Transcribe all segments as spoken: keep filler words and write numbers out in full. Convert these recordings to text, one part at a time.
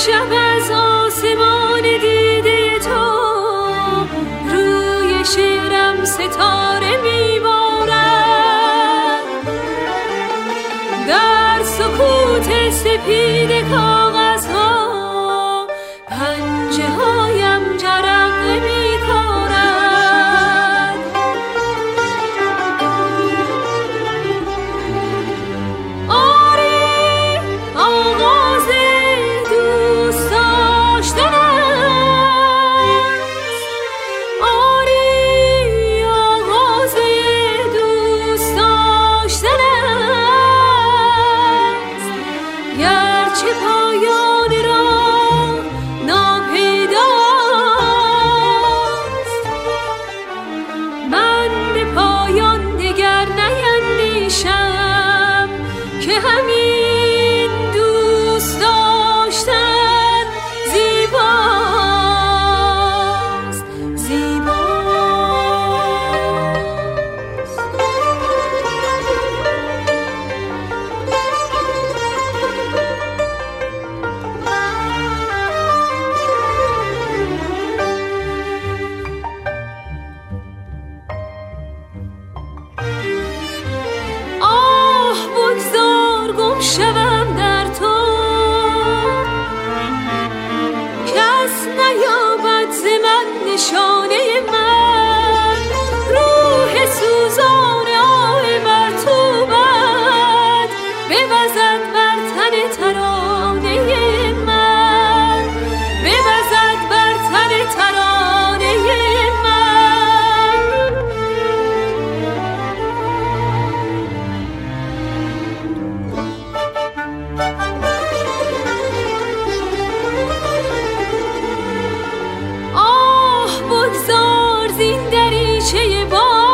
شب از آسمان دیده تو روی شعرم ستاره میبارد، در سکوت سپید کاغذها پنجه هایم جرقه میکارد. آری آغاز دوست داشتن است، آری آغاز دوست داشتن است، گرچه پایان راه ناپیداست. من به پایان دگر نیندیشم که همین دوست داشتن زیباست، زیباست. آه بگذار گم شوم در تو، کس نیابد ز من نشانه من. روح سوزان آه مرطوبت بوزد بر تن ترانه من، بوزد بر تن ترانه من. آه بگذار زین دریچه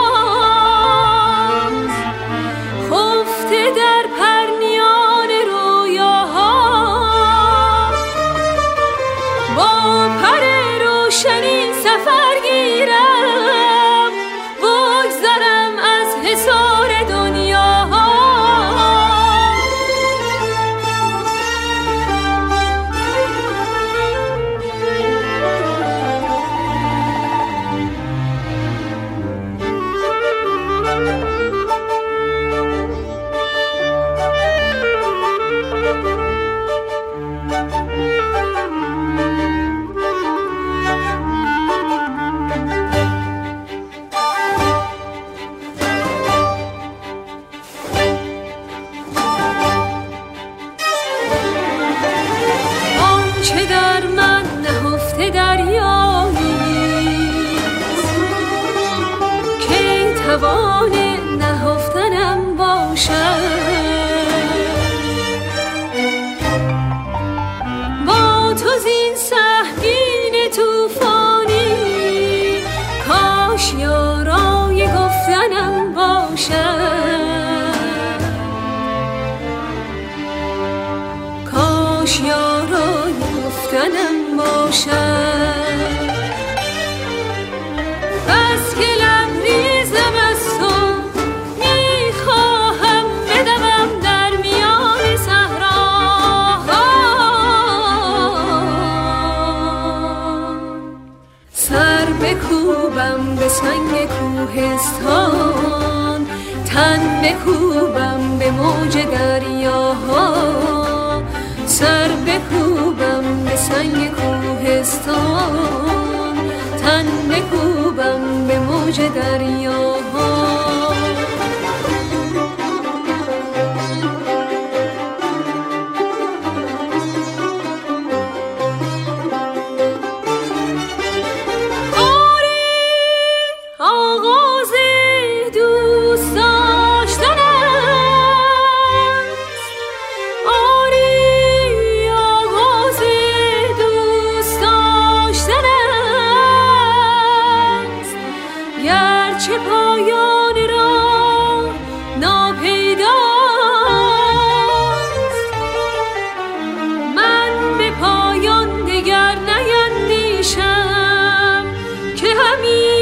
باز، خفته در پرنیان رویاها، با پر روشنی سفر گیرم، بگذرم از حصار دنیاها. آنچه در من نهفته دریاییست، کی توان نهفتنم باشد. با تو زین سهمگین طوفانی کاش یارای گفتنم باشد، کاش یارای گفتنم باشد. بس که لبریزم از تو میخواهم بدوم در میان صحراها، سر بکوبم به سنگ کوهستان، تن بکوبم به موج دریاها، سر بکوبم به سنگ کوهستان، تن بکوبم به موج دریاها. آری آغاز دوست داشتن است، آری آغاز دوست داشتن است، گرچه پایان راه ناپیداست. من به پایان دگر نیندیشم که همین